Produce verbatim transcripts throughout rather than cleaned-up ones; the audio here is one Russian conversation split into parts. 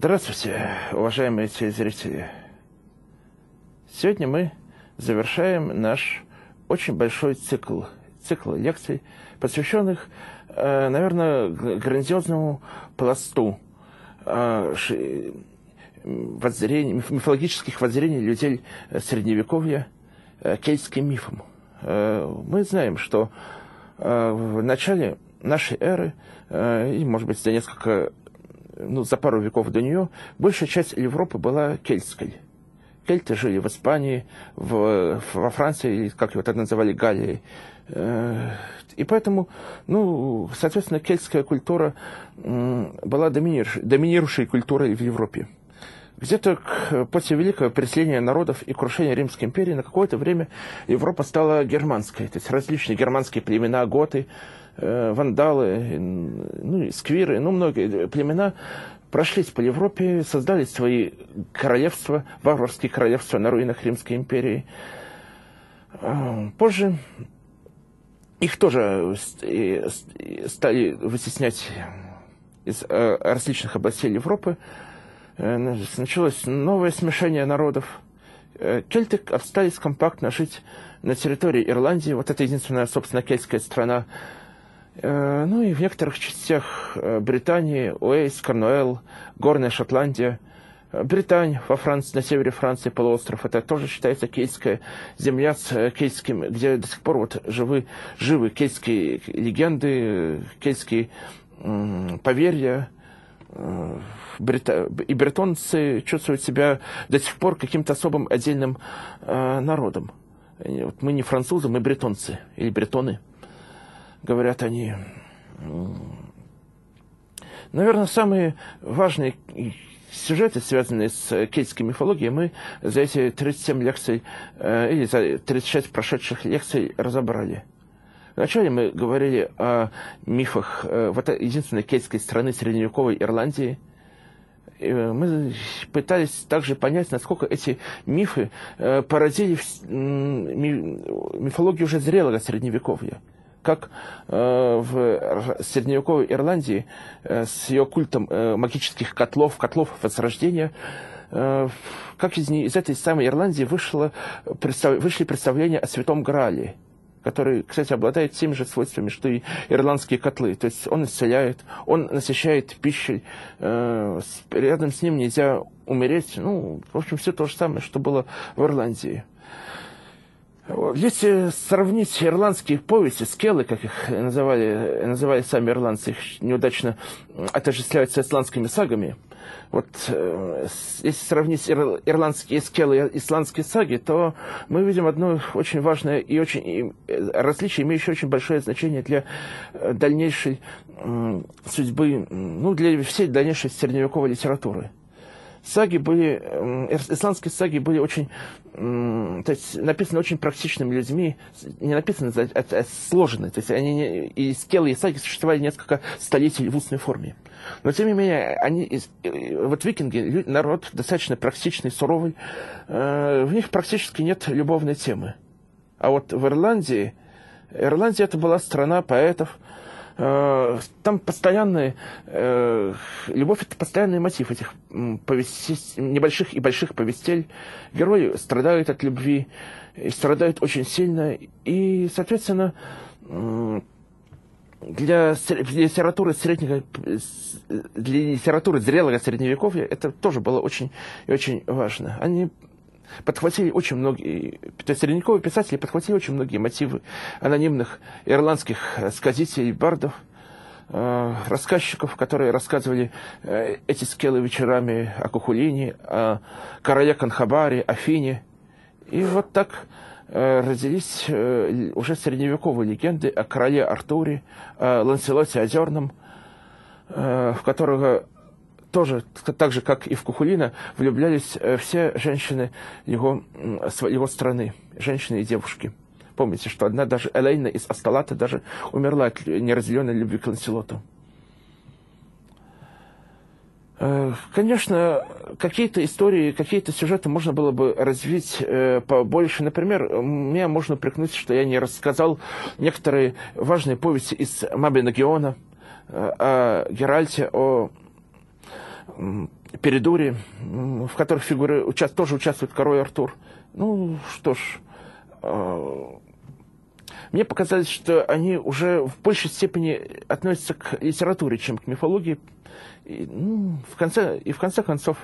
Здравствуйте, уважаемые телезрители. Сегодня мы завершаем наш очень большой цикл, цикл лекций, посвященных, э, наверное, грандиозному пласту э, воззрений, мифологических воззрений людей Средневековья, э, кельтским мифам. Э, мы знаем, что э, в начале нашей эры, э, и, может быть, за несколько Ну, за пару веков до нее, большая часть Европы была кельтской. Кельты жили в Испании, в, во Франции, или, как его тогда называли, Галлией. И поэтому, ну, соответственно, кельтская культура была доминирующей, доминирующей культурой в Европе. Где-то после великого переселения народов и крушения Римской империи на какое-то время Европа стала германской. То есть различные германские племена, готы, вандалы, ну, сквиры, ну, многие племена прошлись по Европе, создали свои королевства, варварские королевства на руинах Римской империи. Позже их тоже стали вытеснять из различных областей Европы. Началось новое смешение народов. Кельты остались компактно жить на территории Ирландии. Вот это единственная, собственно, кельтская страна. Ну и в некоторых частях Британии, Уэльс, Корнуэлл, Горная Шотландия, Британь во Франции, на севере Франции, полуостров. Это тоже считается кельтская земля с кельтским, где до сих пор вот живы, живы кельтские легенды, кельтские м, поверья. Брита... И бретонцы чувствуют себя до сих пор каким-то особым отдельным э, народом. Вот мы не французы, мы бретонцы или бретоны, говорят они. Наверное, самые важные сюжеты, связанные с кельтской мифологией, мы за эти тридцать семь лекций э, или за тридцать шесть прошедших лекций разобрали. Вначале мы говорили о мифах э, вот единственной кельтской страны средневековой Ирландии. И мы пытались также понять, насколько эти мифы э, породили в, ми, мифологию уже зрелого средневековья. Как э, в средневековой Ирландии э, с ее культом э, магических котлов, котлов Возрождения, э, как из, из этой самой Ирландии вышло, представ, вышли представления о Святом Граале, который, кстати, обладает теми же свойствами, что и ирландские котлы. То есть он исцеляет, он насыщает пищей, э, с, рядом с ним нельзя умереть. Ну, в общем, все то же самое, что было в Ирландии. Если сравнить ирландские повести, скелы, как их называли, называли сами ирландцы, их неудачно отождествляют с исландскими сагами. Вот, э, если сравнить ир, ирландские скелы и исландские саги, то мы видим одно очень важное и очень и, различие, имеющее очень большое значение для дальнейшей э, судьбы, ну, для всей дальнейшей средневековой литературы. Саги были, э, исландские саги были очень, э, то есть написаны очень практичными людьми, не написаны, а, а сложены. То есть они не, и скелы, и саги существовали несколько столетий в устной форме. Но, тем не менее, они, вот викинги, народ достаточно практичный, суровый, э, в них практически нет любовной темы. А вот в Ирландии, Ирландия это была страна поэтов, э, там постоянные, э, любовь это постоянный мотив этих повестей, небольших и больших повестей. Герои страдают от любви, и страдают очень сильно, и, соответственно, э, Для, для литературы среднего, для литературы зрелого средневековья это тоже было очень и очень важно. Они подхватили очень многие, то есть средневековые писатели подхватили очень многие мотивы анонимных ирландских сказителей, бардов, э, рассказчиков, которые рассказывали э, эти скелы вечерами о Кукулине, о короле Конхабаре, о Фине. И вот так родились э, уже средневековые легенды о короле Артуре, о Ланселоте Озерном, э, в которого тоже, так же, как и в Кукулина, влюблялись э, все женщины его, э, его страны, женщины и девушки. Помните, что одна даже Элейна из Асталата даже умерла от неразделенной любви к Ланселоту. Конечно, какие-то истории, какие-то сюжеты можно было бы развить э, побольше. Например, меня можно упрекнуть, что я не рассказал некоторые важные повести из Мабина Геона, э, о Геральте, о Передури, в которых фигуры уча тоже участвует король Артур. Ну, что ж, э, мне показалось, что они уже в большей степени относятся к литературе, чем к мифологии. И, ну, в конце, и в конце концов,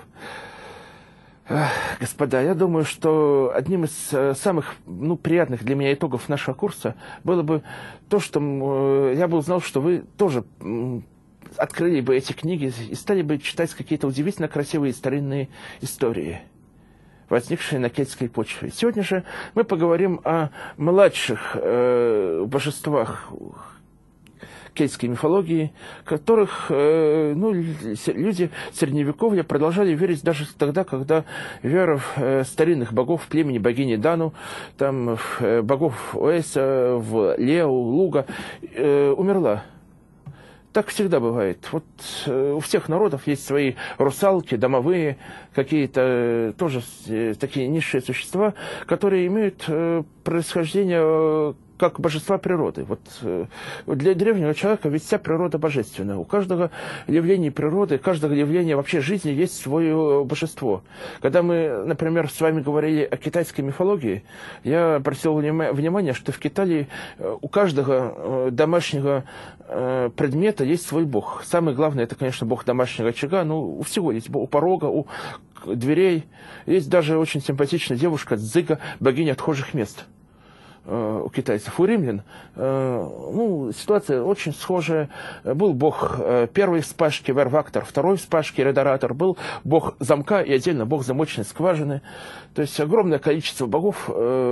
э, господа, я думаю, что одним из э, самых ну, приятных для меня итогов нашего курса было бы то, что э, я бы узнал, что вы тоже... Э, открыли бы эти книги и стали бы читать какие-то удивительно красивые старинные истории, возникшие на кельтской почве. Сегодня же мы поговорим о младших э, божествах кельтской мифологии, которых э, ну, люди Средневековья продолжали верить даже тогда, когда вера в э, старинных богов племени богини Дану, там, в э, богов Оэса, в Лео, Луга э, умерла. Так всегда бывает. Вот э, у всех народов есть свои русалки, домовые, какие-то э, тоже э, такие низшие существа, которые имеют э, происхождение э, как божества природы. Вот э, для древнего человека ведь вся природа божественна. У каждого явления природы, каждого явления вообще жизни есть свое божество. Когда мы, например, с вами говорили о китайской мифологии, я обратил внимание, что в Китае у каждого домашнего предмета есть свой бог. Самый главный, это, конечно, бог домашнего очага. Ну, у всего есть. У порога, у дверей. Есть даже очень симпатичная девушка Цзыга, богиня отхожих мест у китайцев. У римлян ну, ситуация очень схожая. Был бог первой вспашки Вервактор, второй вспашки Редоратор, был бог замка и отдельно бог замочной скважины. То есть огромное количество богов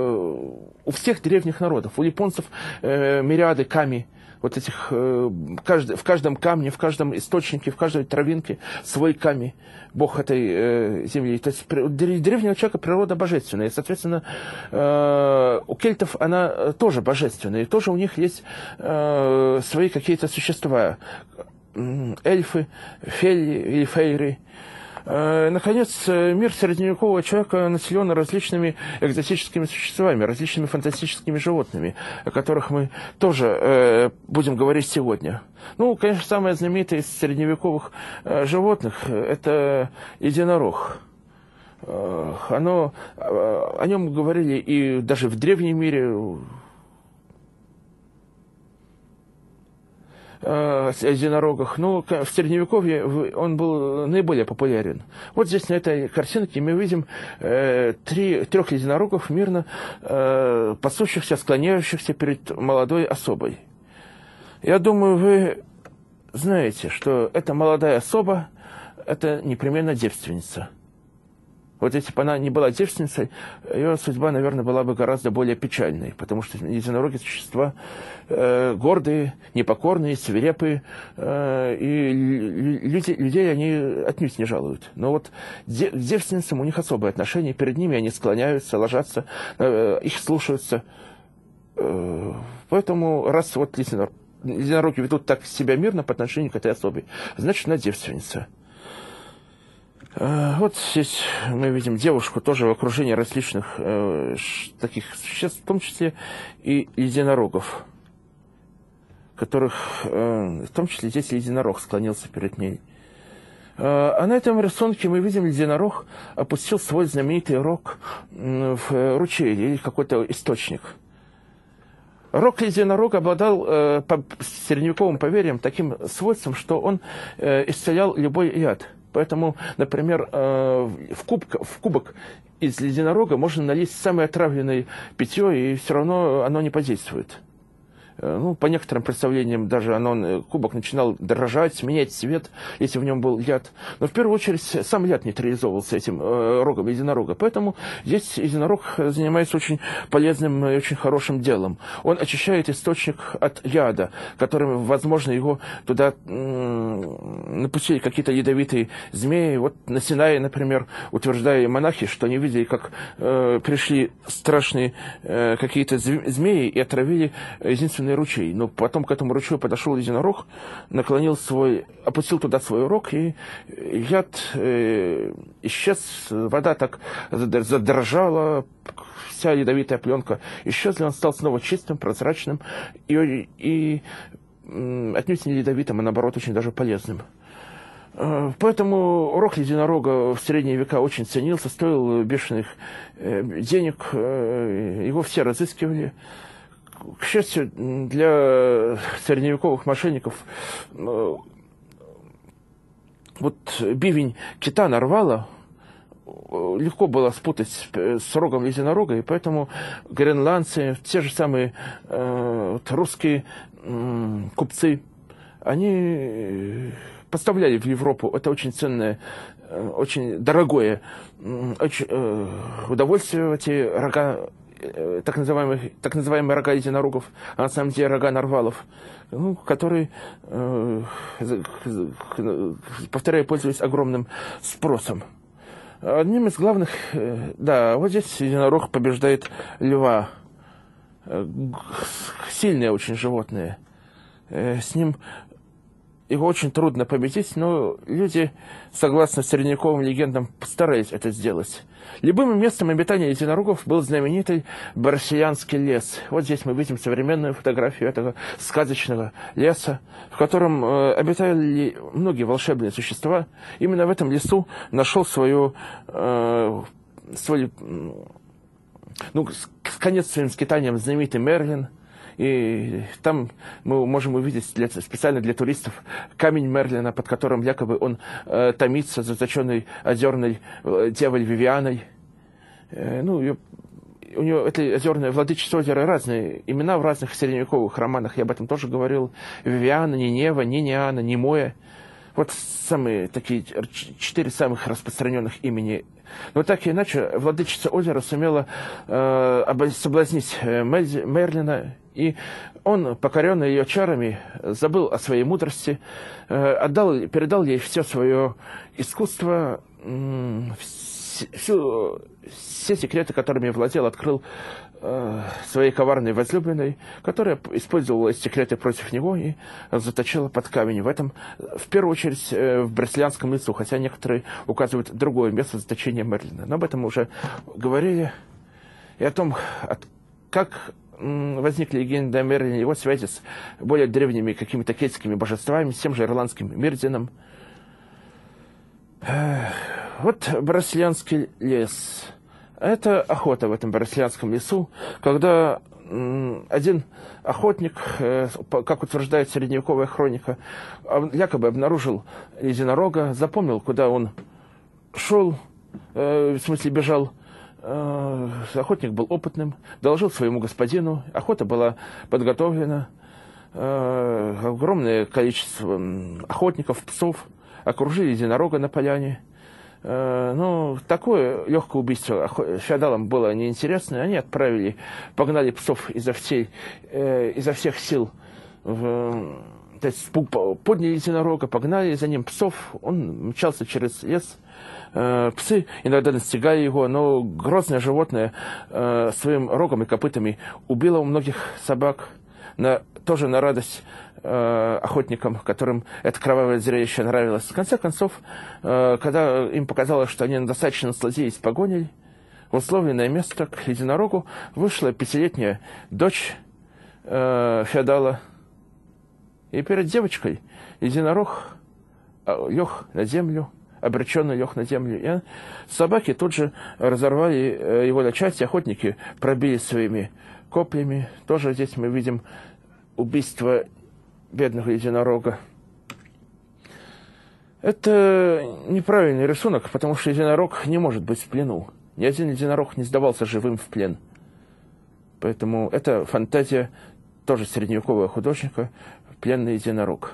у всех древних народов. У японцев мириады ками. Вот этих, каждый, в каждом камне, в каждом источнике, в каждой травинке свой ками, бог этой э, земли. То есть у древнего человека природа божественная. И, соответственно, э, у кельтов она тоже божественная. И тоже у них есть э, свои какие-то существа. Эльфы, фелли или фейры. Наконец, мир средневекового человека населен различными экзотическими существами, различными фантастическими животными, о которых мы тоже э, будем говорить сегодня. Ну, конечно, самое знаменитое из средневековых э, животных – это единорог. Э, оно, э, о нем говорили и даже в древнем мире, о единорогах, но в Средневековье он был наиболее популярен. Вот здесь на этой картинке мы видим э, три, трех единорогов мирно э, пасущихся, склоняющихся перед молодой особой. Я думаю, вы знаете, что эта молодая особа – это непременно девственница. Вот если бы она не была девственницей, ее судьба, наверное, была бы гораздо более печальной, потому что единороги – существа э, гордые, непокорные, свирепые, э, и люди, людей они отнюдь не жалуют. Но вот де, к девственницам у них особое отношение, перед ними они склоняются, ложатся, э, их слушаются. Э, поэтому раз вот единороги, единороги ведут так себя мирно по отношению к этой особе, значит, она девственница. Вот здесь мы видим девушку тоже в окружении различных э, таких существ, в том числе и единорогов, которых, э, в том числе здесь единорог склонился перед ней. Э, а на этом рисунке мы видим, единорог опустил свой знаменитый рог в ручей или какой-то источник. Рог единорога обладал э, по средневековым поверьям таким свойством, что он э, исцелял любой яд. Поэтому, например, в кубок, в кубок из единорога можно налить самое отравленное питье, и все равно оно не подействует. Ну, по некоторым представлениям, даже оно, кубок начинал дрожать, менять цвет, если в нем был яд. Но в первую очередь сам яд нейтрализовывался этим э, рогом единорога. Поэтому здесь единорог занимается очень полезным и очень хорошим делом. Он очищает источник от яда, которым, возможно, его туда э, напустили какие-то ядовитые змеи. Вот на Синае, например, утверждали монахи, что они видели, как э, пришли страшные э, какие-то змеи и отравили единственный ручей. Но потом к этому ручью подошел единорог, наклонил свой, опустил туда свой рог, и яд э, исчез, вода так задрожала, вся ядовитая пленка исчезла, он стал снова чистым, прозрачным и, и э, отнюдь не ядовитым, а наоборот очень даже полезным. Поэтому рог единорога в средние века очень ценился, стоил бешеных денег, его все разыскивали. К счастью, для средневековых мошенников вот бивень кита нарвала легко было спутать с рогом единорога, и поэтому гренландцы, те же самые э, вот русские э, купцы, они поставляли в Европу это очень ценное, э, очень дорогое э, очень, э, удовольствие, эти рога, э, так называемые, так называемые рога единорогов, а на самом деле рога нарвалов, ну, которые, э, повторяю, пользовались огромным спросом. Одним из главных, да, вот здесь единорог побеждает льва. Сильное очень животное. С ним его очень трудно победить, но люди, согласно средневековым легендам, постарались это сделать. Любым местом обитания единорогов был знаменитый Барсиянский лес. Вот здесь мы видим современную фотографию этого сказочного леса, в котором э, обитали многие волшебные существа. Именно в этом лесу нашел свою, э, свой, ну, конец своим скитанием знаменитый Мерлин. И там мы можем увидеть для, специально для туристов камень Мерлина, под которым якобы он э, томится, заточенный озерной э, девой Вивианой. Э, ну, ее, у нее это озерное владычество озера разные имена в разных средневековых романах, я об этом тоже говорил. Вивиана, Нинева, Ниниана, Немоя. Вот самые такие четыре самых распространенных имени. Но так или иначе, владычица озера сумела э, соблазнить Мерлина, и он, покоренный ее чарами, забыл о своей мудрости, э, отдал, передал ей все свое искусство, э, всю, все секреты, которыми владел, открыл э, своей коварной возлюбленной, которая использовала эти секреты против него и заточила под камень. В этом, в первую очередь, э, в Брестлянском лесу, хотя некоторые указывают другое место заточения Мерлина. Но об этом уже говорили. И о том, от, как возникли легенды о Мерлине, его связи с более древними какими-то кельтскими божествами, с тем же ирландским Мирдином. Вот Барсиянский лес. Это охота в этом Барсиянском лесу, когда один охотник, как утверждает средневековая хроника, якобы обнаружил единорога, запомнил, куда он шел, в смысле бежал. Охотник был опытным, доложил своему господину, охота была подготовлена, огромное количество охотников, псов окружили единорога на поляне. Ну, такое легкое убийство феодалам было неинтересно. Они отправили, погнали псов изо, всей, изо всех сил. В, то есть подняли единорога, погнали за ним псов. Он мчался через лес. Псы иногда настигали его, но грозное животное своим рогом и копытами убило у многих собак. На, тоже на радость э, охотникам, которым это кровавое зрелище нравилось. В конце концов, э, когда им показалось, что они достаточно насладились погоней, в условленное место к единорогу вышла пятилетняя дочь э, феодала. И перед девочкой единорог лег на землю, обреченно лег на землю. И собаки тут же разорвали его на части, охотники пробили своими копьями. Тоже здесь мы видим убийство бедного единорога. Это неправильный рисунок, потому что единорог не может быть в плену. Ни один единорог не сдавался живым в плен. Поэтому это фантазия тоже средневекового художника, пленный единорог.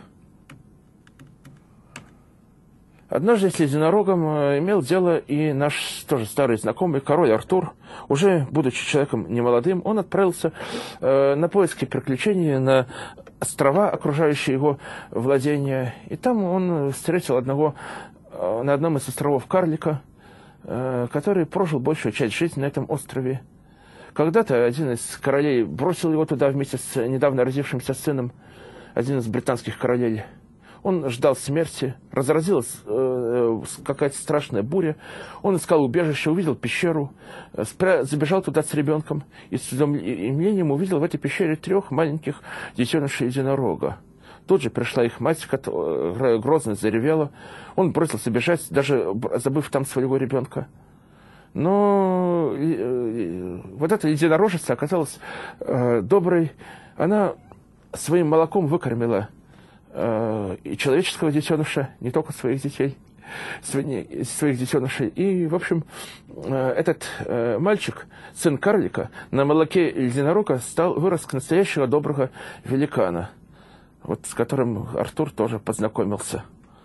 Однажды с единорогом имел дело и наш тоже старый знакомый король Артур. Уже будучи человеком немолодым, он отправился э, на поиски приключений на острова, окружающие его владения. И там он встретил одного, э, на одном из островов карлика, э, который прожил большую часть жизни на этом острове. Когда-то один из королей бросил его туда вместе с недавно родившимся сыном, один из британских королей. Он ждал смерти, разразилась э, какая-то страшная буря. Он искал убежище, увидел пещеру, спря... забежал туда с ребенком и с изумлением увидел в этой пещере трех маленьких детенышей единорога. Тут же пришла их мать, грозно заревела. Он бросился бежать, даже забыв там своего ребенка. Но вот эта единорожица оказалась э, доброй. Она своим молоком выкормила э, и человеческого детеныша, не только своих детей, своих, своих детенышей. И, в общем, э, этот э, мальчик, сын карлика, на молоке единорога стал, вырос к настоящего доброго великана, вот, с которым Артур тоже познакомился.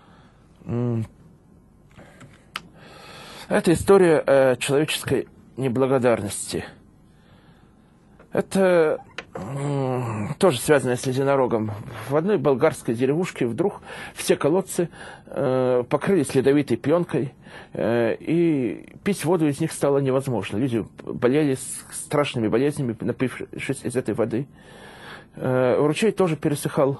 Это история э, человеческой неблагодарности. Это э, тоже связано с единорогом. В одной болгарской деревушке вдруг все колодцы э, покрылись ледовитой пленкой, э, и пить воду из них стало невозможно. Люди болели страшными болезнями, напившись из этой воды. Э, ручей тоже пересыхал.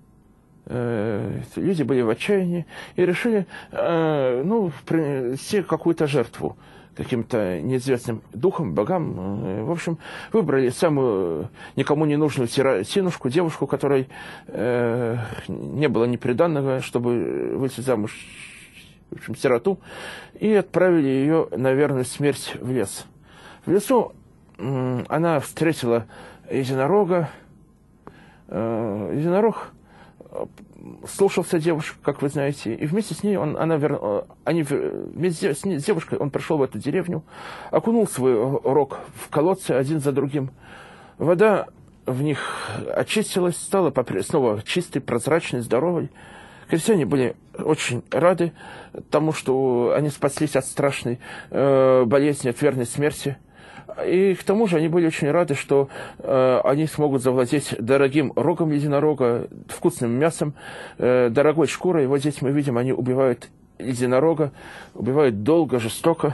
Люди были в отчаянии и решили э, ну, принести какую-то жертву каким-то неизвестным духам, богам. В общем, выбрали самую никому не нужную синушку, девушку, которой э, не было ни приданного, чтобы выйти замуж, в общем, сироту, и отправили ее на верную смерть в лес. В лесу э, она встретила единорога. Э, единорог слушался девушку, как вы знаете, и вместе с ней он, она вер... они вместе с, ней, с девушкой он пришел в эту деревню, окунул свой рог в колодцы один за другим. Вода в них очистилась, стала снова чистой, прозрачной, здоровой. Крестьяне были очень рады тому, что они спаслись от страшной э, болезни, от верной смерти. И к тому же они были очень рады, что э, они смогут завладеть дорогим рогом единорога, вкусным мясом, э, дорогой шкурой. Вот здесь мы видим, они убивают единорога, убивают долго, жестоко,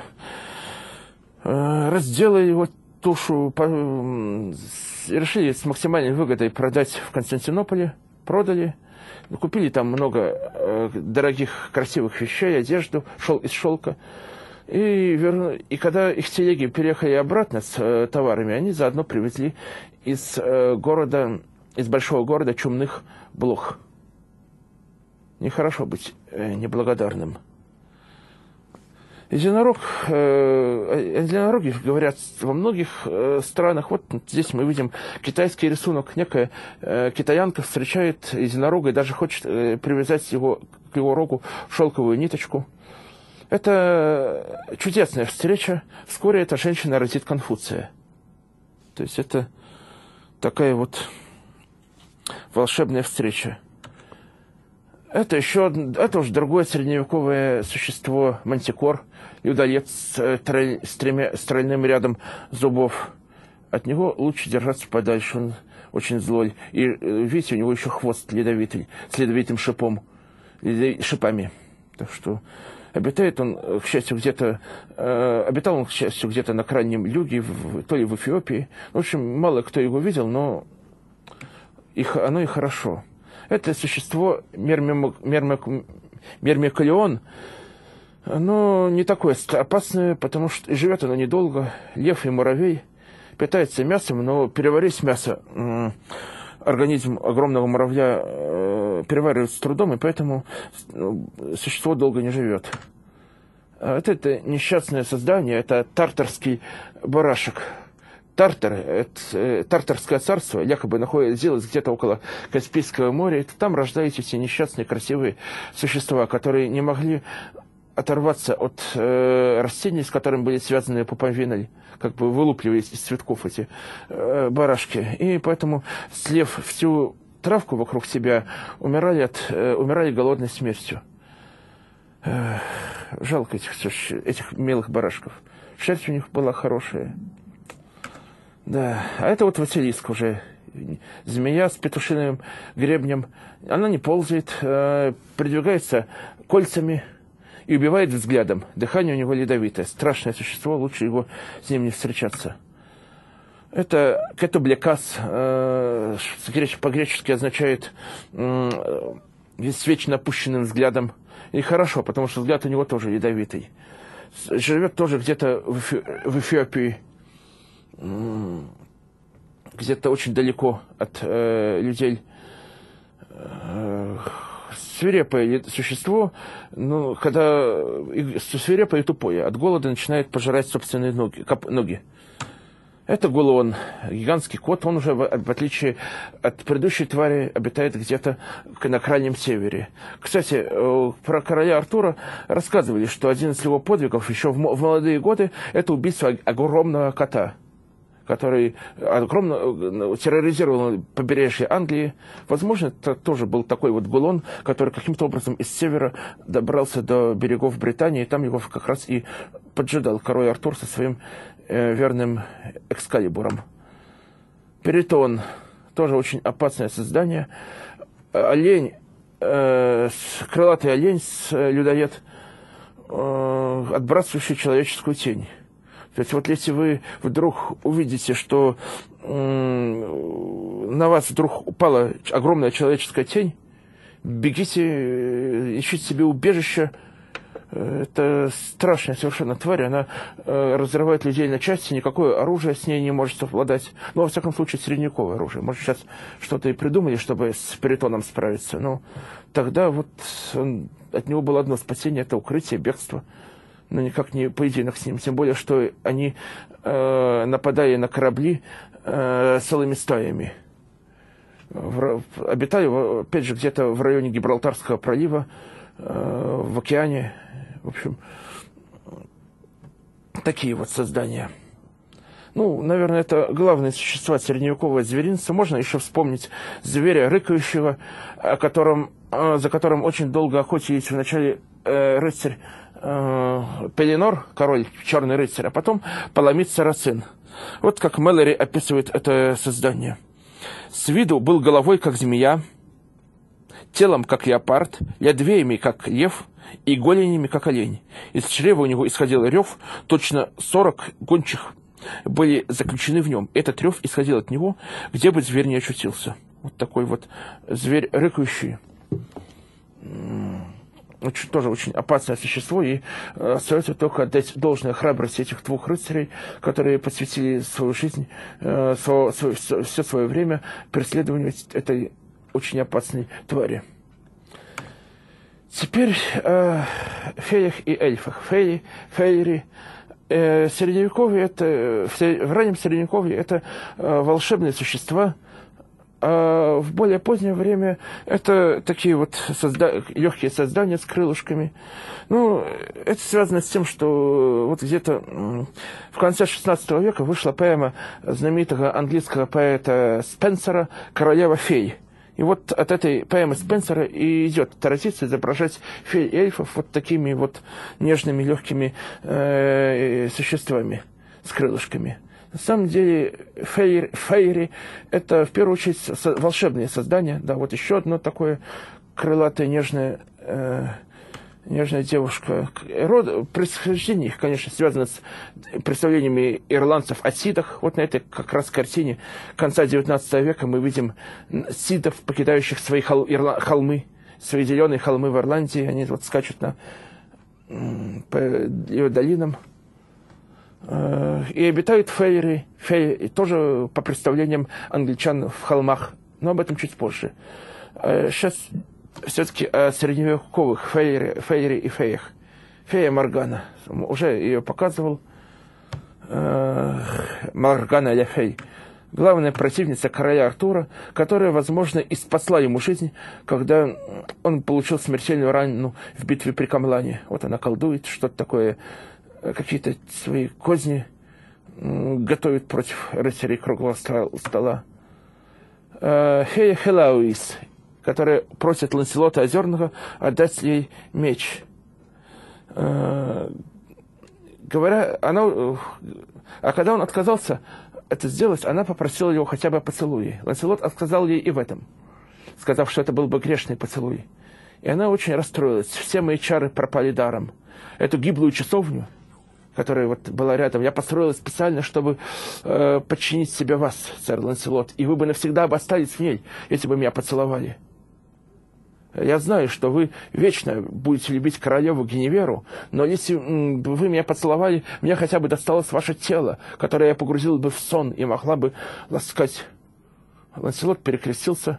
э, разделали его тушу, по, э, решили с максимальной выгодой продать в Константинополе, продали, купили там много э, дорогих, красивых вещей, одежду, шел из шелка. И, верну... и когда их телеги переехали обратно с э, товарами, они заодно привезли из э, города, из большого города чумных блох. Нехорошо быть э, неблагодарным. Единорог, э, единороги говорят во многих э, странах. Вот здесь мы видим китайский рисунок. Некая э, китаянка встречает единорога и даже хочет э, привязать его, к его рогу шелковую ниточку. Это чудесная встреча. Вскоре эта женщина родит Конфуция. То есть это такая вот волшебная встреча. Это еще это уже другое средневековое существо, мантикор, людоед с, троль, с, тремя, с тройным рядом зубов. От него лучше держаться подальше, он очень злой. И видите, у него еще хвост ледовитый, с ледовитым шипом, шипами. Так что обитает он, к счастью, где-то, э, обитал он, к счастью, где-то на Крайнем Юге, в, то ли в Эфиопии. В общем, мало кто его видел, но их, оно и хорошо. Это существо Мирмикалион, оно не такое опасное, потому что живет оно недолго. Лев и муравей питается мясом, но переварить мясо э, организм огромного муравья э, переваривает с трудом, и поэтому существо долго не живет. Это, это несчастное создание, это тартарский барашек. Тартар, это, Тартарское царство, якобы находилось где-то около Каспийского моря. Это там рождаются эти несчастные красивые существа, которые не могли оторваться от э, растений, с которыми были связаны пуповины, как бы вылупливались из цветков эти э, барашки. И поэтому, слев всю травку вокруг себя, умирали, от, э, умирали голодной смертью. Э, жалко этих, этих милых барашков. Шерсть у них была хорошая. Да, а это вот Василиск уже, змея с петушиным гребнем. Она не ползает, э, придвигается кольцами и убивает взглядом. Дыхание у него ледовитое. Страшное существо, лучше его с ним не встречаться. Это кетублекас, э, по-гречески означает э, с вечно опущенным взглядом. И хорошо, потому что взгляд у него тоже ядовитый. Живет тоже где-то в, Эфи- в Эфиопии. Где-то очень далеко от э, людей. свирепое существо, ну, когда свирепое и тупое, от голода начинает пожирать собственные ноги. Коп, ноги. Это Гулон, гигантский кот, он уже, в, в отличие от предыдущей твари, обитает где-то на крайнем севере. Кстати, про короля Артура рассказывали, что один из его подвигов еще в, в молодые годы – это убийство огромного кота, который огромно терроризировал побережье Англии. Возможно, это тоже был такой вот Гулон, который каким-то образом из севера добрался до берегов Британии, и там его как раз и поджидал король Артур со своим э, верным Экскалибуром. Перитон тоже очень опасное создание. Олень, э, крылатый олень, людоед, э, отбрасывающий человеческую тень. То есть вот если вы вдруг увидите, что м- на вас вдруг упала огромная человеческая тень, бегите, ищите себе убежище. Это страшная совершенно тварь, она э, разрывает людей на части, никакое оружие с ней не может совладать. Ну, во всяком случае, средневековое оружие. Может, сейчас что-то и придумали, чтобы с Перитоном справиться. Но тогда вот он, от него было одно спасение, это укрытие, бегство. Но никак не поединок с ним. Тем более, что они э, нападали на корабли э, целыми стаями. В, обитали, опять же, где-то в районе Гибралтарского пролива, э, в океане. В общем, такие вот создания. Ну, наверное, это главные существа средневекового зверинца. Можно еще вспомнить зверя рыкающего, о котором, э, за которым очень долго охотились вначале э, рыцарь Пеленор, король, черный рыцарь, а потом Паламид Сарацин. Вот как Мэлори описывает это создание. С виду был головой, как змея, телом, как леопард, ядвеями, как лев, и голенями, как олень. Из чрева у него исходил рев, точно сорок гончих были заключены в нем. Этот рев исходил от него, где бы зверь не очутился. Вот такой вот зверь рыкающий. Очень, тоже очень опасное существо, и э, остается только отдать должное храбрости этих двух рыцарей, которые посвятили свою жизнь, э, свое, свое, все, все свое время преследованию этой очень опасной твари. Теперь о э, феях и эльфах. Феи, фейри. Э, средневековье это, в, в раннем средневековье это э, волшебные существа. А в более позднее время это такие вот созда... легкие создания с крылышками. Ну, это связано с тем, что вот где-то в конце шестнадцатого века вышла поэма знаменитого английского поэта Спенсера «Королева фей». И вот от этой поэмы Спенсера и идет традиция изображать фей и эльфов вот такими вот нежными, легкими э, существами с крылышками. На самом деле, фейри, фейри – это, в первую очередь, со- волшебные создания. Да, вот еще одно такое крылатое, нежное, э, нежная девушка. Род, происхождение их, конечно, связано с представлениями ирландцев о сидах. Вот на этой как раз картине конца девятнадцатого века мы видим сидов, покидающих свои хол- ирла- холмы, свои зеленые холмы в Ирландии. Они вот скачут на, по ее долинам. И обитают фейри, фейри, тоже по представлениям англичан в холмах, но об этом чуть позже. Сейчас все-таки о средневековых фейри, фейри и феях. Фея Моргана, уже ее показывал, Моргана ля Фей, главная противница короля Артура, которая, возможно, и спасла ему жизнь, когда он получил смертельную рану в битве при Камлане. Вот она колдует, что-то такое, какие-то свои козни готовит против рыцарей круглого стола. Фея Хелауис, которая просит Ланселота Озерного отдать ей меч. Говоря, она, а когда он отказался это сделать, она попросила его хотя бы о поцелуе. Ланселот отказал ей и в этом, сказав, что это был бы грешный поцелуй. И она очень расстроилась. Все мои чары пропали даром. Эту гиблую часовню, которая вот была рядом, я построила специально, чтобы э, подчинить себе вас, сэр Ланселот, и вы бы навсегда бы остались в ней, если бы меня поцеловали. Я знаю, что вы вечно будете любить королеву Геневеру, но если м, вы меня поцеловали, мне хотя бы досталось ваше тело, которое я погрузила бы в сон и могла бы ласкать. Ланселот перекрестился,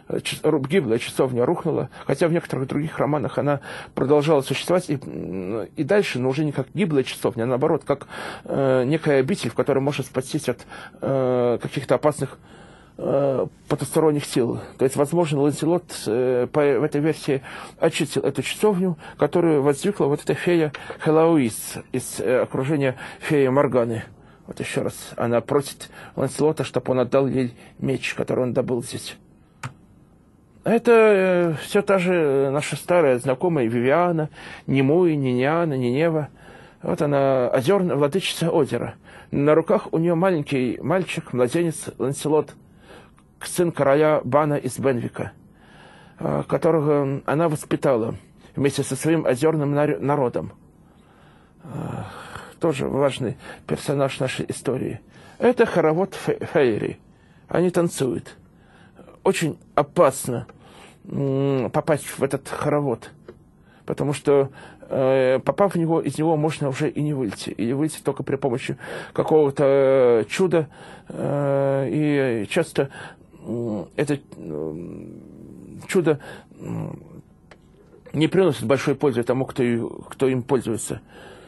гиблая часовня рухнула, хотя в некоторых других романах она продолжала существовать и, и дальше, но уже не как гиблая часовня, а наоборот, как э, некая обитель, в которой можно спастись от э, каких-то опасных э, потусторонних сил. То есть, возможно, Ланселот э, по, в этой версии очистил эту часовню, которую воздвигла вот эта фея Хелауис из э, окружения феи Морганы. Вот еще раз, она просит Ланселота, чтобы он отдал ей меч, который он добыл здесь. Это э, все та же наша старая знакомая Вивиана, Немуи, Ниниана, Нинева. Вот она, озерная владычица озера. На руках у нее маленький мальчик, младенец Ланселот, сын короля Бана из Бенвика, э, которого она воспитала вместе со своим озерным народом. Э, тоже важный персонаж нашей истории. Это хоровод фейри. Они танцуют. Очень опасно попасть в этот хоровод, потому что, э, попав в него, из него можно уже и не выйти, или выйти только при помощи какого-то чуда, э, и часто э, это э, чудо э, не приносит большой пользы тому, кто, кто им пользуется.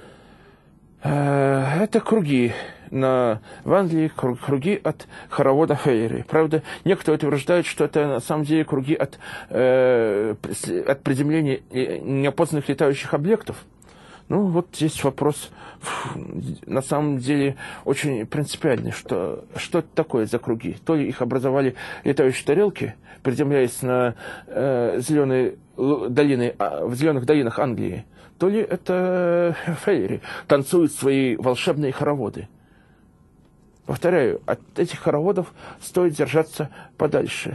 Э, это круги. На, в Англии круги от хоровода фейри. Правда, некоторые утверждают, что это на самом деле круги от, э, от приземления неопознанных летающих объектов. Ну, вот здесь вопрос, на самом деле, очень принципиальный. Что, что это такое за круги? То ли их образовали летающие тарелки, приземляясь на э, зеленые долины, в зеленых долинах Англии, то ли это фейри танцуют свои волшебные хороводы. Повторяю, от этих хороводов стоит держаться подальше.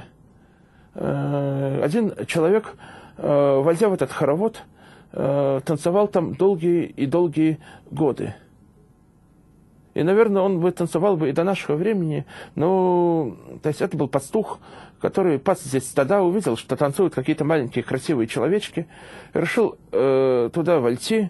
Один человек, войдя в этот хоровод, танцевал там долгие и долгие годы. И, наверное, он бы танцевал бы и до нашего времени, но, то есть это был пастух, который пас здесь стада, увидел, что танцуют какие-то маленькие красивые человечки, решил э, туда войти.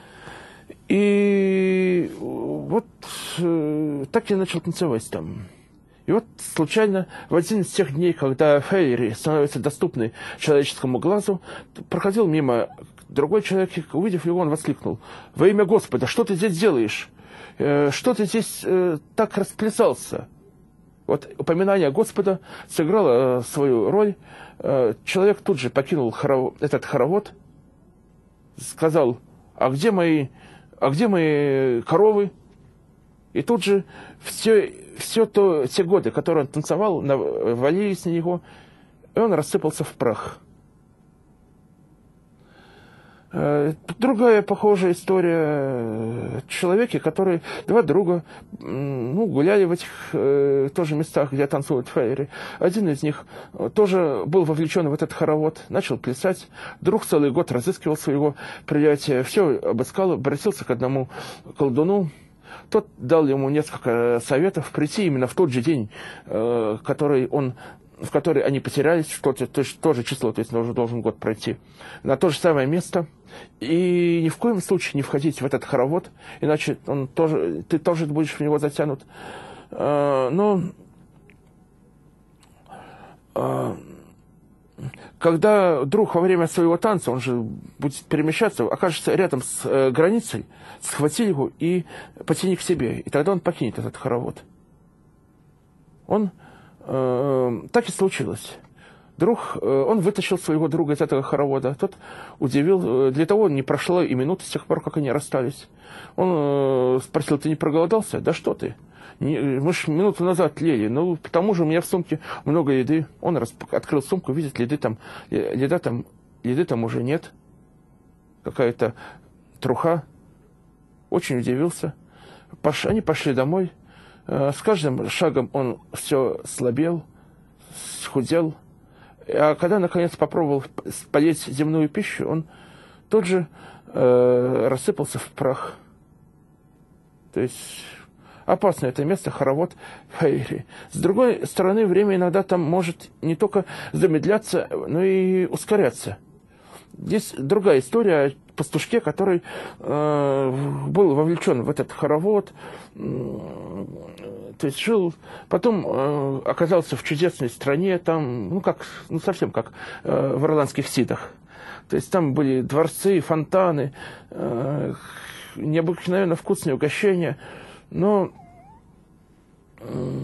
И вот э, так я начал танцевать там. И вот случайно в один из тех дней, когда фейри становятся доступны человеческому глазу, проходил мимо другой человек, и, увидев его, он воскликнул: «Во имя Господа, что ты здесь делаешь? Э, что ты здесь э, так расплясался?» Вот упоминание Господа сыграло э, свою роль. Э, человек тут же покинул хоров... этот хоровод, сказал: «А где мои... А где мои коровы?» И тут же все, все то, те годы, которые он танцевал, навалились на него, и он рассыпался в прах. Другая похожая история. Человеки, которые, два друга, ну, гуляли в этих э, тоже местах, где танцуют фейри. Один из них тоже был вовлечен в этот хоровод, начал плясать. Друг целый год разыскивал своего приятеля, все обыскал, обратился к одному колдуну. Тот дал ему несколько советов прийти именно в тот же день, э, который он... в которой они потерялись, в то, то, то же число, то есть уже должен год пройти, на то же самое место, и ни в коем случае не входить в этот хоровод, иначе он тоже, ты тоже будешь в него затянут. А, но а, когда друг во время своего танца, он же будет перемещаться, окажется рядом с э, границей, схвати его и потяни к себе, и тогда он покинет этот хоровод. Он Так и случилось. Друг, он вытащил своего друга из этого хоровода. Тот удивил. Для того не прошло и минуты с тех пор, как они расстались. Он спросил: «Ты не проголодался?» «Да что ты? Мы же минуту назад ели. Ну, к тому же у меня в сумке много еды». Он открыл сумку, видит, еды там, еда там, еды там уже нет. Какая-то труха. Очень удивился. Они пошли домой. С каждым шагом он все слабел, схудел. А когда, наконец, попробовал поесть земную пищу, он тут же э, рассыпался в прах. То есть опасное это место, хоровод фейри. С другой стороны, время иногда там может не только замедляться, но и ускоряться. Здесь другая история, пастушке, который э, был вовлечен в этот хоровод, э, то есть жил, потом э, оказался в чудесной стране, там, ну, как, ну, совсем как э, в ирландских сидах. То есть там были дворцы, фонтаны, э, необыкновенно вкусные угощения, но э,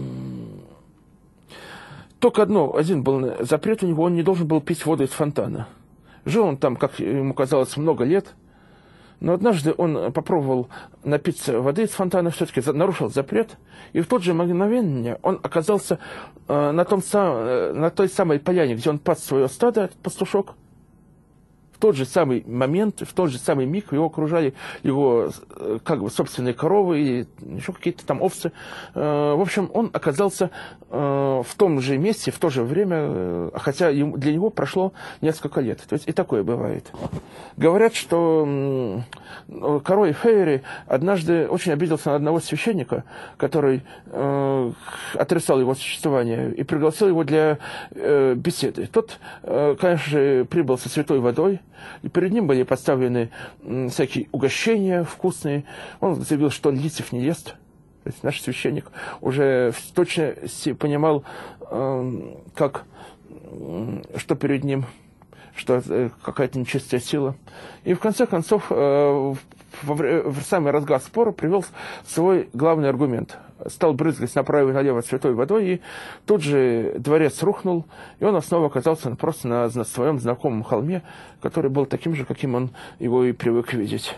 только одно, один был запрет у него, он не должен был пить воду из фонтана. Жил он там, как ему казалось, много лет, но однажды он попробовал напиться воды из фонтана, все-таки нарушил запрет, и в тот же мгновение он оказался э, на, том сам, э, на той самой поляне, где он пас свое стадо, пастушок. В тот же самый момент, в тот же самый миг его окружали его как бы собственные коровы и еще какие-то там овцы. В общем, он оказался в том же месте, в то же время, хотя для него прошло несколько лет. То есть и такое бывает. Говорят, что король Фейри однажды очень обиделся на одного священника, который отрицал его существование, и пригласил его для беседы. Тот, конечно же, прибыл со святой водой, и перед ним были поставлены м, всякие угощения вкусные. Он заявил, что он листьев не ест. То есть наш священник уже в точности понимал, э, как, э, что перед ним, что э, какая-то нечистая сила. И в конце концов, э, в, в самый разгар спора привел свой главный аргумент. Стал брызгать направо и налево святой водой, и тут же дворец рухнул, и он снова оказался просто на, на своем знакомом холме, который был таким же, каким он его и привык видеть.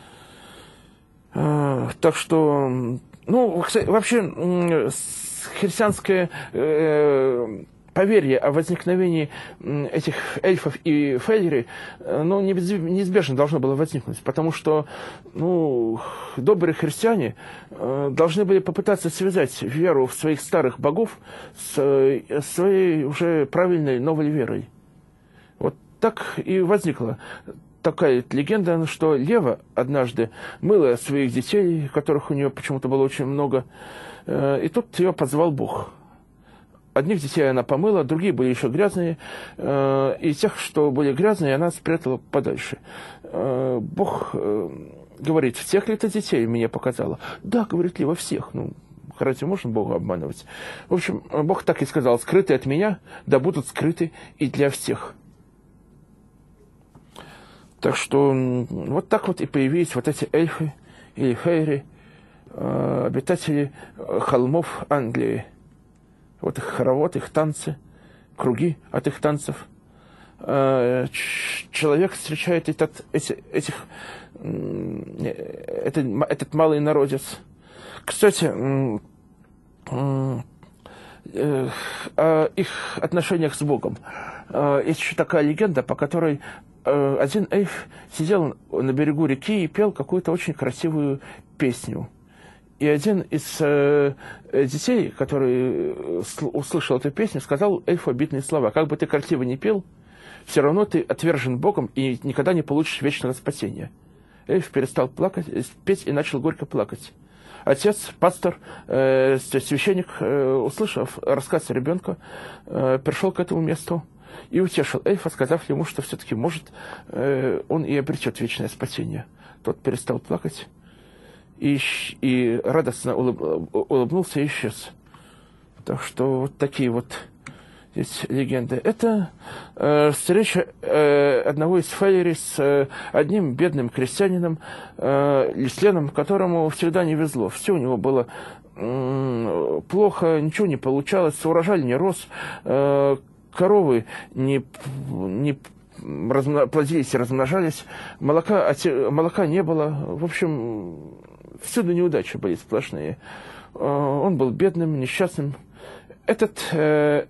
А, так что, ну, вообще, христианское э, поверье о возникновении этих эльфов и фейри, ну, неизбежно должно было возникнуть, потому что, ну, добрые христиане должны были попытаться связать веру в своих старых богов с своей уже правильной новой верой. Вот так и возникла такая легенда, что Лева однажды мыла своих детей, которых у нее почему-то было очень много, и тут ее позвал Бог. Одних детей она помыла, другие были еще грязные, э, и тех, что были грязные, она спрятала подальше. Э, Бог э, говорит, всех ли это детей мне показала? Да, говорит ли, во всех. Ну, разве можно Бога обманывать? В общем, Бог так и сказал, скрытые от меня, да будут скрыты и для всех. Так что вот так вот и появились вот эти эльфы или фейри, э, обитатели холмов Англии. Вот их хоровод, их танцы, круги от их танцев. Человек встречает этот, эти, этих, этот, этот малый народец. Кстати, о их отношениях с Богом. Есть еще такая легенда, по которой один эльф сидел на берегу реки и пел какую-то очень красивую песню. И один из э, детей, который услышал эту песню, сказал эльфу обидные слова. Как бы ты красиво не пел, все равно ты отвержен Богом и никогда не получишь вечного спасения. Эльф перестал плакать, петь и начал горько плакать. Отец, пастор, э, священник, э, услышав рассказ ребенка, э, пришел к этому месту и утешил эльфа, сказав ему, что все-таки, может, э, он и обретет вечное спасение. Тот перестал плакать. И, и радостно улыб, улыбнулся и исчез. Так что вот такие вот здесь легенды. Это э, встреча э, одного из фейри с э, одним бедным крестьянином, э, Лисленом, которому всегда не везло. Все у него было э, плохо, ничего не получалось, урожай не рос, э, коровы не... не размно, плодились и размножались, молока, молока не было. В общем, всюду неудачи были сплошные. Он был бедным, несчастным. Этот э,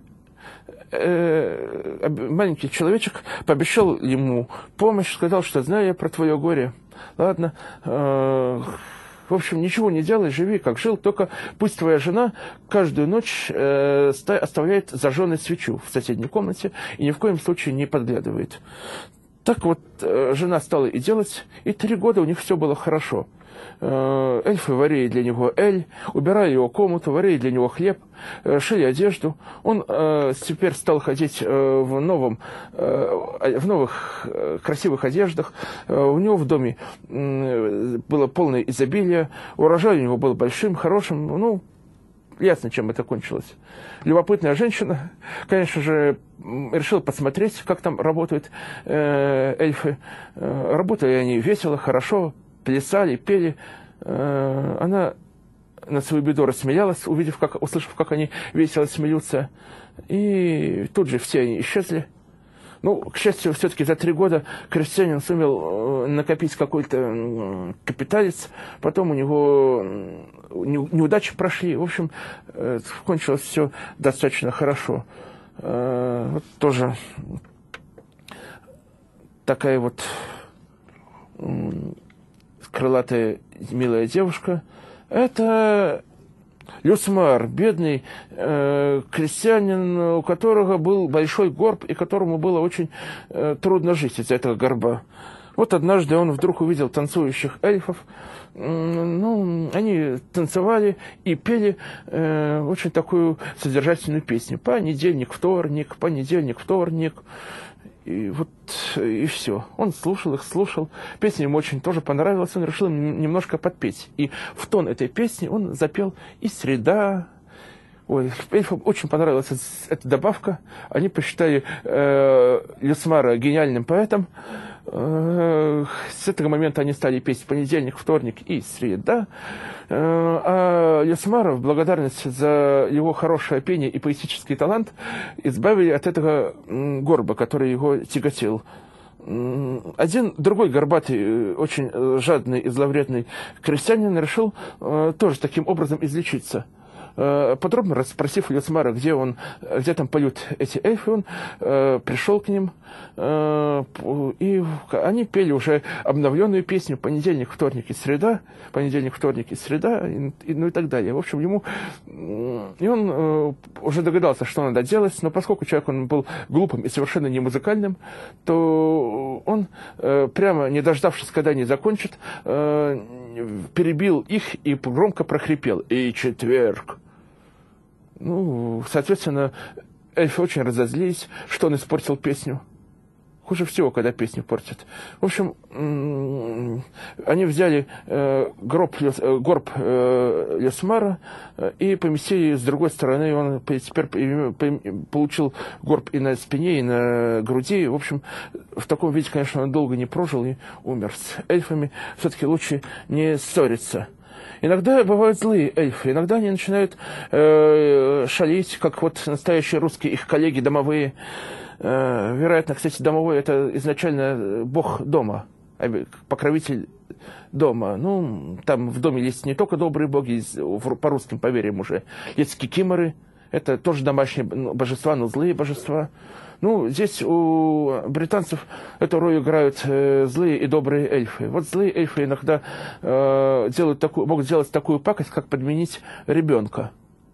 э, маленький человечек пообещал ему помощь, сказал, что знаю я про твое горе. Ладно, э, в общем, ничего не делай, живи, как жил, только пусть твоя жена каждую ночь э, оставляет зажженную свечу в соседней комнате и ни в коем случае не подглядывает. Так вот э, жена стала и делать, и три года у них все было хорошо. Эльфы варили для него эль, убирали его комнату, варили для него хлеб, шили одежду. Он э, теперь стал ходить э, в, новом, э, в новых э, красивых одеждах. Э, у него в доме э, было полное изобилие, урожай у него был большим, хорошим. Ну, ясно, чем это кончилось. Любопытная женщина, конечно же, решила посмотреть, как там работают э, эльфы. Э, работали они весело, хорошо, плясали, пели. Э, она на свою беду рассмеялась, увидев, как, услышав, как они весело смеются. И тут же все они исчезли. Ну, к счастью, все-таки за три года крестьянин сумел накопить какой-то капиталец, потом у него неудачи прошли. В общем, кончилось все достаточно хорошо. Вот тоже такая вот крылатая, милая девушка. Это Люсмар, бедный э, крестьянин, у которого был большой горб, и которому было очень э, трудно жить из-за этого горба. Вот однажды он вдруг увидел танцующих эльфов. Ну, они танцевали и пели э, очень такую содержательную песню. Понедельник, вторник, понедельник, вторник. И вот, и все. Он слушал их, слушал. Песня ему очень тоже понравилась. Он решил немножко подпеть. И в тон этой песни он запел «И среда». Ой, эльфам очень понравилась эта добавка. Они посчитали э, Люсмара гениальным поэтом. Э, с этого момента они стали петь понедельник, вторник и среда. Э, а Люсмара в благодарность за его хорошее пение и поэтический талант избавили от этого горба, который его тяготил. Один другой горбатый, очень жадный и зловредный крестьянин решил э, тоже таким образом излечиться. Подробно расспросив Люсмара, где, он, где там поют эти эльфы, он э, пришел к ним, э, и они пели уже обновленную песню «Понедельник, вторник и среда», «Понедельник, вторник и среда», и, и, ну и так далее. В общем, ему... И он э, уже догадался, что надо делать, но поскольку человек он был глупым и совершенно не музыкальным, то он, э, прямо не дождавшись, когда они закончат, э, перебил их и громко прохрипел: «И четверг». Ну, соответственно, эльфы очень разозлились, что он испортил песню. Хуже всего, когда песню портят. В общем, они взяли э, гроб, э, горб э, Люсмара э, и поместили с другой стороны. Он теперь получил горб и на спине, и на груди. В общем, в таком виде, конечно, он долго не прожил и умер. С эльфами все-таки лучше не ссориться. Иногда бывают злые эльфы, иногда они начинают э, шалить, как вот настоящие русские их коллеги домовые. Э, вероятно, кстати, домовой — это изначально бог дома, покровитель дома. Ну, там в доме есть не только добрые боги, по русским поверьям уже есть кикиморы, это тоже домашние божества, но злые божества. Ну, здесь у британцев эту роль играют э, злые и добрые эльфы. Вот злые эльфы иногда э, делают такую, могут сделать такую пакость, как подменить ребенка.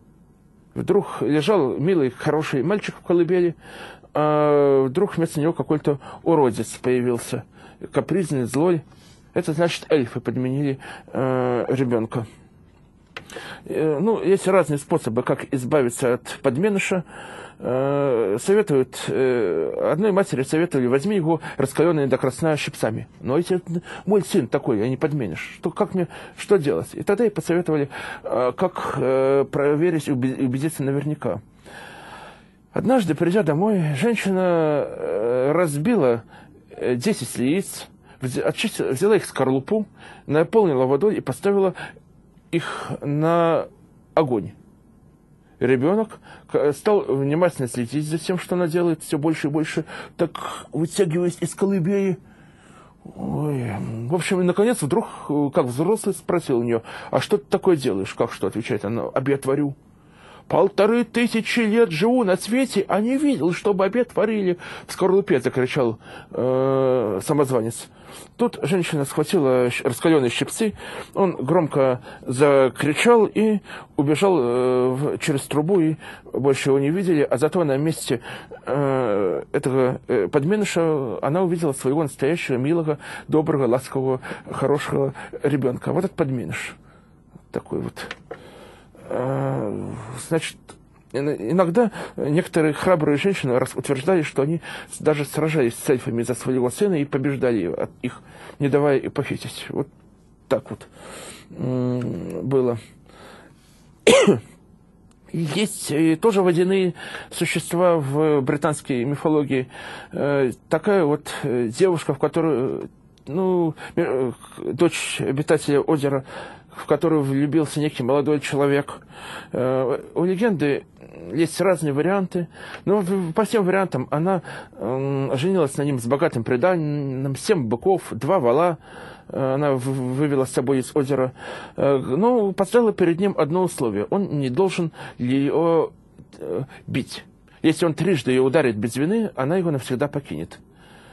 Вдруг лежал милый, хороший мальчик в колыбели, а вдруг вместо него какой-то уродец появился, капризный, злой. Это значит, эльфы подменили э, ребенка. Э, ну, есть разные способы, как избавиться от подменыша. Советуют, одной матери советовали: возьми его раскаленные до красна щипцами. Но если мой сын такой, а не подменишь, что, как мне, что делать? И тогда ей посоветовали, как проверить и убедиться наверняка. Однажды, придя домой, женщина разбила десять яиц, взяла их в скорлупу, наполнила водой и поставила их на огонь. Ребенок стал внимательно следить за тем, что она делает, все больше и больше, так вытягиваясь из колыбели. Ой. В общем, и наконец, вдруг, как взрослый, спросил у нее: «А что ты такое делаешь?» «Как что?» — отвечает она: «Обед варю». полторы тысячи лет живу на свете, а не видел, чтобы обед варили в скорлупе, закричал э, самозванец. Тут женщина схватила раскаленные щипцы, он громко закричал и убежал э, через трубу, и больше его не видели, а зато на месте э, этого э, подменыша она увидела своего настоящего, милого, доброго, ласкового, хорошего ребенка. Вот этот подменыш. Такой вот. Э, значит, иногда некоторые храбрые женщины утверждали, что они даже сражались с эльфами за своего сына и побеждали их, не давая и похитить. Вот так вот было. Есть тоже водяные существа в британской мифологии. Такая вот девушка, в которую, ну, дочь обитателя озера, в которую влюбился некий молодой человек. У легенды есть разные варианты, но по всем вариантам она женилась на ним с богатым приданым, семь быков, два вола. Она вывела с собой из озера, но поставила перед ним одно условие. Он не должен ее бить. Если он трижды ее ударит без вины, она его навсегда покинет.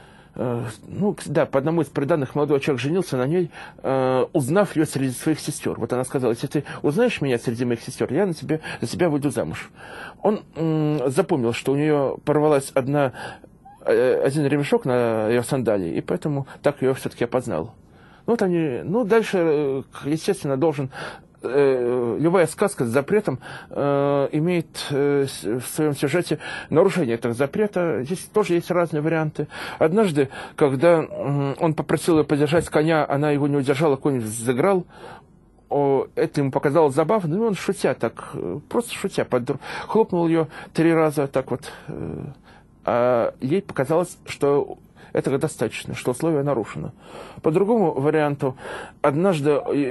Ну, да, по одному из преданных молодой человек женился на ней, узнав ее среди своих сестер. Вот она сказала: если ты узнаешь меня среди моих сестер, я на тебе, за тебя выйду замуж. Он запомнил, что у нее порвалась одна, один ремешок на ее сандалии, и поэтому так ее все-таки опознал. Ну, вот они, ну, дальше, естественно, должен... Любая сказка с запретом э, имеет э, в своем сюжете нарушение этого запрета. Здесь тоже есть разные варианты. Однажды, когда э, он попросил ее подержать коня, она его не удержала, конь взыграл. О, это ему показалось забавно, и он, шутя так, просто шутя, под... хлопнул ее три раза так вот. Э, а ей показалось, что этого достаточно, что условие нарушено. По другому варианту, однажды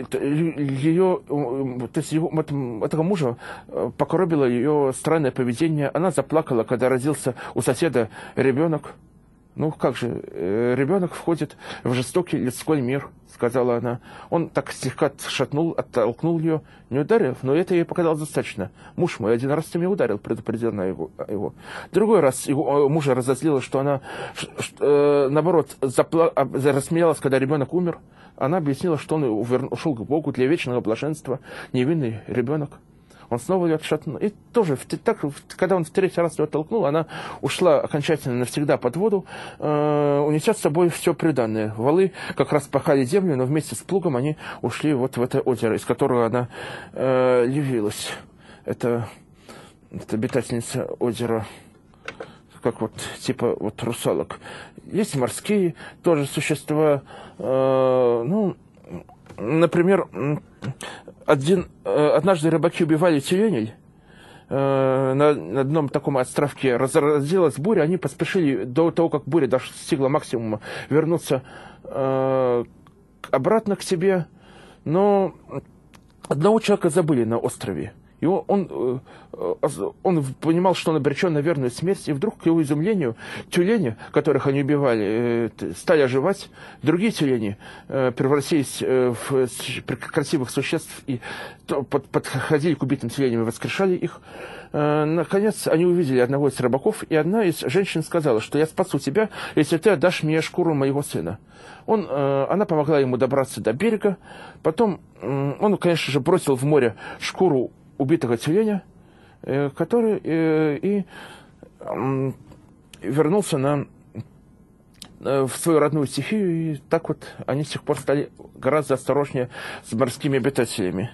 ее, то есть его, этого мужа покоробило ее странное поведение. Она заплакала, когда родился у соседа ребенок. Ну, как же, ребенок входит в жестокий людской мир, сказала она. Он так слегка шатнул, оттолкнул ее, не ударив, но это ей показалось достаточно. Муж мой один раз ты меня ударил, предупредил она его. Другой раз его мужа разозлила, что она, что, наоборот, запла... рассмеялась, когда ребенок умер. Она объяснила, что он ушел к Богу для вечного блаженства, невинный ребенок. Он снова ее отшатнул. И тоже, так, когда он в третий раз ее толкнул, она ушла окончательно навсегда под воду, э, унеся с собой все приданное. Валы как раз пахали землю, но вместе с плугом они ушли вот в это озеро, из которого она э, явилась. Это, это обитательница озера, как вот, типа вот русалок. Есть морские тоже существа, э, ну, например, один, однажды рыбаки убивали тюленей. На, на одном таком островке разразилась буря, они поспешили до того, как буря достигла максимума, вернуться э, обратно к себе, но одного человека забыли на острове. И он, он, он понимал, что он обречен на верную смерть, и вдруг, к его изумлению, тюлени, которых они убивали, стали оживать, другие тюлени превратились в красивых существ и подходили к убитым тюленям и воскрешали их. Наконец, они увидели одного из рыбаков, и одна из женщин сказала, что я спасу тебя, если ты отдашь мне шкуру моего сына. Он, она помогла ему добраться до берега, потом он, конечно же, бросил в море шкуру убитого тюленя, который и вернулся на, в свою родную стихию, и так вот они с тех пор стали гораздо осторожнее с морскими обитателями.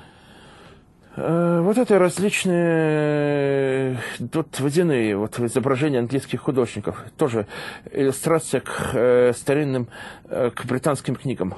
Вот это различные тут водяные вот, изображения английских художников, тоже иллюстрация к э, старинным, э, к британским книгам.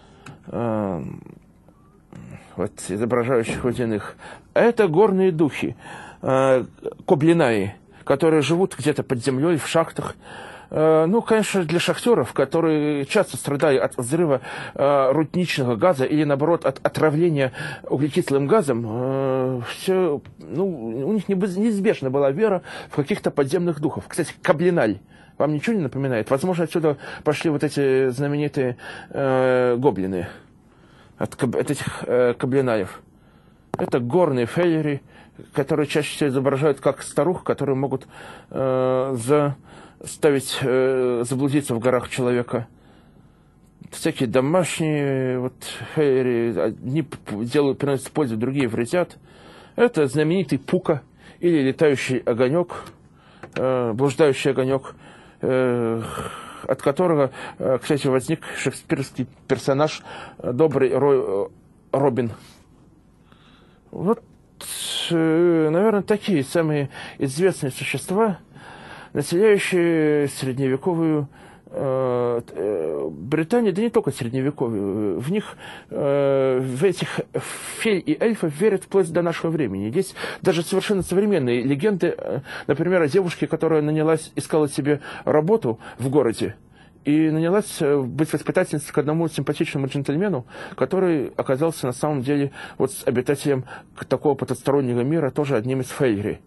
Вот, изображающих водяных. А это горные духи, э, коблинаи, которые живут где-то под землей, в шахтах. Э, ну, конечно, для шахтеров, которые часто страдали от взрыва э, рудничного газа или, наоборот, от отравления углекислым газом, э, все, ну, у них неизбежна была вера в каких-то подземных духов. Кстати, коблиналь. Вам ничего не напоминает? Возможно, отсюда пошли вот эти знаменитые э, гоблины. От, от этих э, коблинаев. Это горные фейлери, которые чаще всего изображают как старух, которые могут э, заставить э, заблудиться в горах человека. Всякие домашние вот, фейлери, одни делают, приносят пользу, другие вредят. Это знаменитый Пука или летающий огонек, э, блуждающий огонек, э, от которого, э, кстати, возник шекспировский персонаж добрый Ро, Робин. Вот, э, наверное, такие самые известные существа, населяющие средневековую Британия, да не только средневековье, в них, в этих фей и эльфов верят вплоть до нашего времени. Есть даже совершенно современные легенды, например, о девушке, которая нанялась, искала себе работу в городе, и нанялась быть воспитательницей к одному симпатичному джентльмену, который оказался на самом деле вот обитателем такого потустороннего мира, тоже одним из фейлери.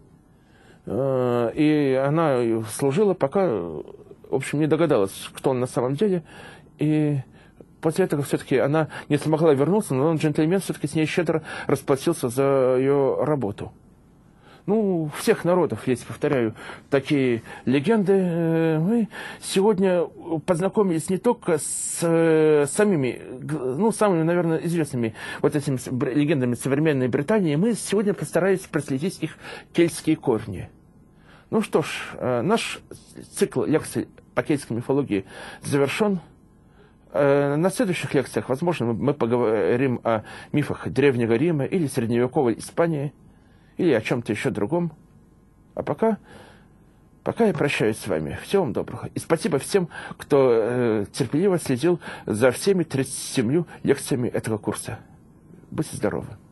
И она служила, пока... В общем, не догадалась, кто он на самом деле. И после этого все-таки она не смогла вернуться, но джентльмен все-таки с ней щедро расплатился за ее работу. Ну, у всех народов есть, повторяю, такие легенды. Мы сегодня познакомились не только с самими, ну, самыми, наверное, известными вот этими легендами современной Британии. Мы сегодня постарались проследить их кельтские корни. Ну что ж, наш цикл лекций по кельтской мифологии завершен. На следующих лекциях, возможно, мы поговорим о мифах Древнего Рима или средневековой Испании, или о чем-то еще другом. А пока, пока я прощаюсь с вами. Всего вам доброго. И спасибо всем, кто терпеливо следил за всеми тридцатью семью лекциями этого курса. Будьте здоровы.